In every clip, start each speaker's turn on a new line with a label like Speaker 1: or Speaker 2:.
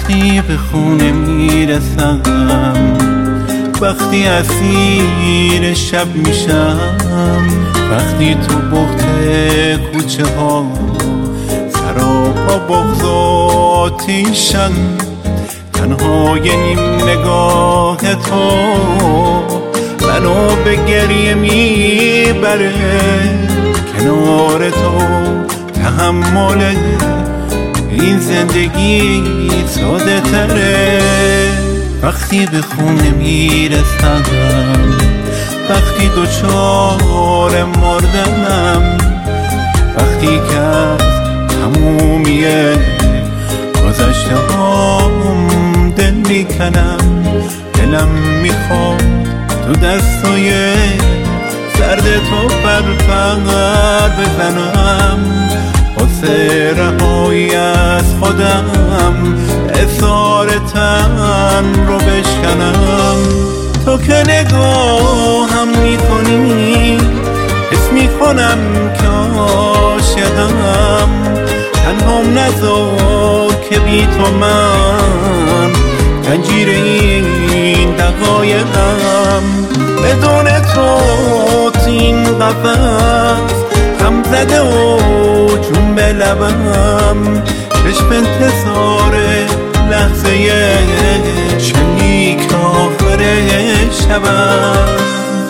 Speaker 1: وقتی به خونه میرسم، وقتی اسیر شب میشم، وقتی تو بغض کوچه ها سراپا بغض آتیشن، تنهای نیم نگاه تو منو به گریه میبره. کنار تو تحمل این زندگی ساده تره. وقتی به خونه میرسم، وقتی دوچار مردنم، وقتی که از تمومی گذشته هام دل میکنم، دلم میخواد تو دستای سرد تو پر بزنم، واسه رهایی از خودم اظهار تن رو بشکنم. تو که نگاهم میکنی حس میکنم که عاشقم، تنهام نذار که بی تو من زنجیر این دقایقم. بدون تو این قفس غم زده و جون به لبم، چشم انتظار لحظه شلیک آخر شبم.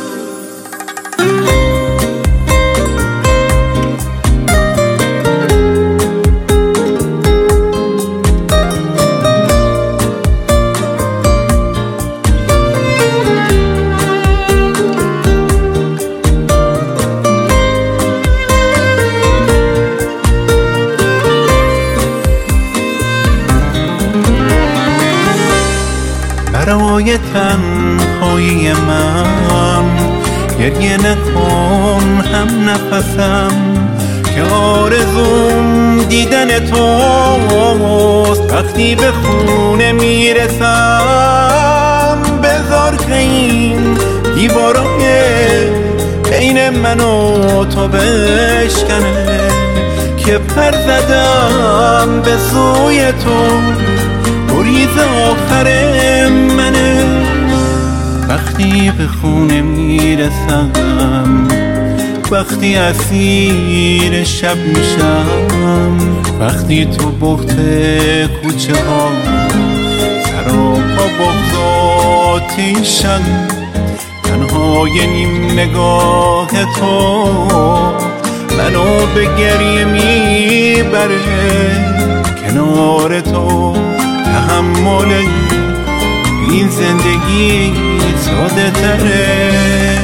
Speaker 1: برای تنهایی من گریه نکن هم نفسم، که آرزوم دیدن توست. وقتی به خونه میرسم بذار که این دیوارای بین من و تو بشکنه، که پر زدم به سوی تو گریز آخر منه. وقتی به خونه میرسم، وقتی اسیر شب میشم، وقتی تو بغض کوچه ها سراپا بغض آتیشن، تنهای نیم نگاه تو منو به گریه میبره. کنار تو تحمل این زندگی ساده تره.